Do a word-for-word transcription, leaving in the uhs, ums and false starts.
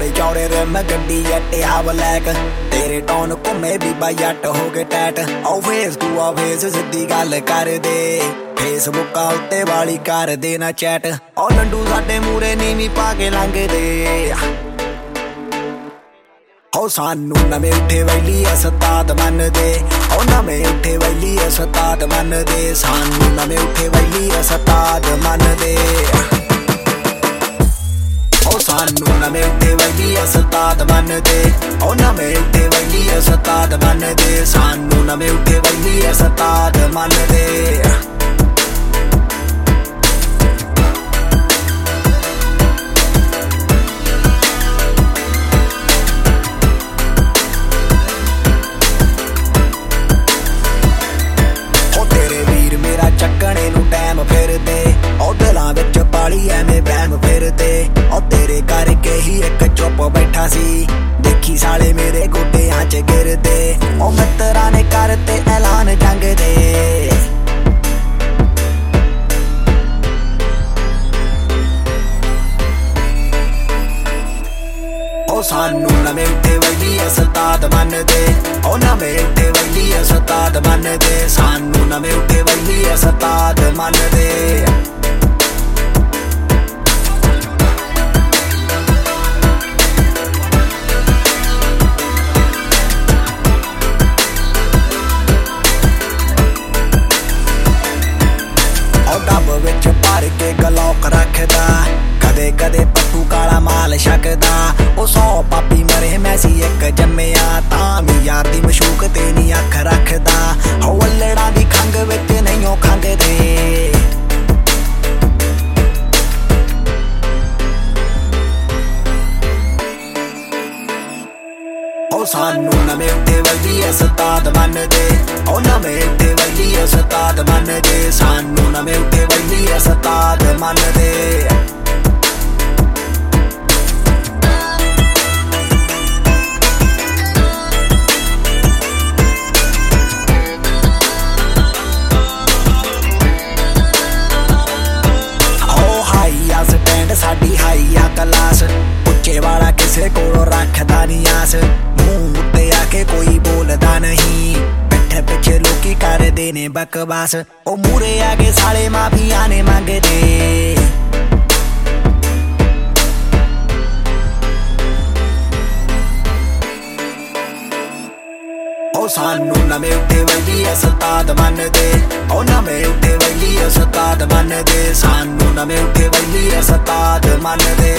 चौड़े चौड़े रिम गड्डी जट्टिया ब्लैक तेरे टौन घूमे बीबा जट हो गए टैट आओ फेस तू आ फेस सीधी गल कर दे फेसबुका उत्ते वाली कर दे ना चैट ओ लंडू साडे मूरे नीवी पा के लंघदे ओ सानू नवे उठे वैली उस्ताद मन दे ओ नवे उठे वैली उस्ताद मन दे सानू नवे उठे वैली उस्ताद मन दे ओ सानू नवे उठे वैली उस्ताद मन दे ओ नवे उठे वैली उस्ताद मन दे सानू नवे उठे वैली उस्ताद मन दे ਚੱਕਣੇ ਨੂੰ ਟਾਈਮ ਫਿਰਦੇ ਉਹ ਦਿਲਾਂ ਵਿੱਚ ਪਾਲੀ ਐਵੇਂ ਬਹਿਮ ਫਿਰਦੇ ਉਹ ਤੇਰੇ ਕਰਕੇ ਹੀ ਇੱਕ ਚੁੱਪ ਬੈਠਾ ਸੀ ਦੇਖੀ ਸਾਲੇ ਮੇਰੇ ਗੋਡਿਆਂ 'ਚ ਗਿਰਦੇ ਉਹ ਮਿੱਤਰਾਂ ਨੇ ਕਰਤੇ ਐਲਾਨ ਜੰਗ ਦੇ ਉਹ ਸਾਨੂੰ ਨਵੇਂ ਉੱਠੇ ਵੈਲੀ ਉਸਤਾਦ ਮੰਨਦੇ ਉਹ ਨਵੇਂ ਉੱਠੇ ਵੈਲੀ ਉਸਤਾਦ ਮੰਨਦੇ ਸਾਨੂੰ ਨਵੇਂ ਉੱਠੇ ਵੈਲੀ ਉਸਤਾਦ ਮੰਨਦੇ ਉਹ ਡੱਬ ਵਿੱਚ ਭਰ ਕੇ ਗਲੋਕ ਰੱਖਦਾ ਕਦੇ ਕਦੇ ਪੱਟੂ ਕਾਲਾ ਮਾਲ ਛਕਦਾ ਉਹ ਸੌ ਪਾਪੀ ਮਰੇ ਮੈਂ ਸੀ ਇੱਕ ਜੰਮਿਆ ਤਾਂ ਵੀ ਯਾਰ ਦੀ ਮਸ਼ੂਕ ਤੇ ਨੀ ਅੱਖ ਰੱਖਦਾ ਹੋ ਵੱਲੜਾਂ ਦੀ ਖੰਗ ਵਿੱਚ ਨਹੀਂ ਉਹ ਖੰਗਦੇ ਉਹ ਸਾਨੂੰ ਨਵੇਂ ਉੱਠੇ ਵੈਲੀ ਉਸਤਾਦ ਮੰਨਦੇ ਉਹ ਨਵੇਂ ਉੱਠੇ ਵੈਲੀ ਉਸਤਾਦ ਮੰਨਦੇ ਸਾਨੂੰ ਨਵੇਂ ਉੱਠੇ ਵੈਲੀ ਉਸਤਾਦ ਮੰਨਦੇ ਸਾਡੀ ਹਾਈ ਆ ਕਲਾਸ ਉੱਚੇ ਵਾਲਾ ਕਿਸੇ ਕੋਲੋਂ ਰੱਖਦਾ ਨੀ ਆਸ ਮੂੰਹ ਉੱਤੇ ਆ ਕੇ ਕੋਈ ਬੋਲਦਾ ਨਹੀਂ ਪਿੱਠ ਪਿੱਛੇ ਲੋਕੀ ਕਰਦੇ ਨੇ ਬਕਵਾਸ ਉਹ ਮੂਰੇ ਆ ਕੇ ਸਾਲੇ ਮਾਫੀਆਂ ਨੇ ਮੰਗਦੇ ਉਹ ਸਾਨੂੰ ਨਵੇਂ ਉੱਠੇ ਵੈਲੀ ਉਸਤਾਦ ਮੰਨਦੇ ਉਹ ਨਵੇਂ ਉੱਠੇ ਵੈਲੀ ਉਸਤਾਦ ਮੰਨਦੇ ਸਾਨੂੰ ਨਵੇਂ ਉੱਠੇ ਵੈਲੀ ਉਸਤਾਦ ਮੰਨਦੇ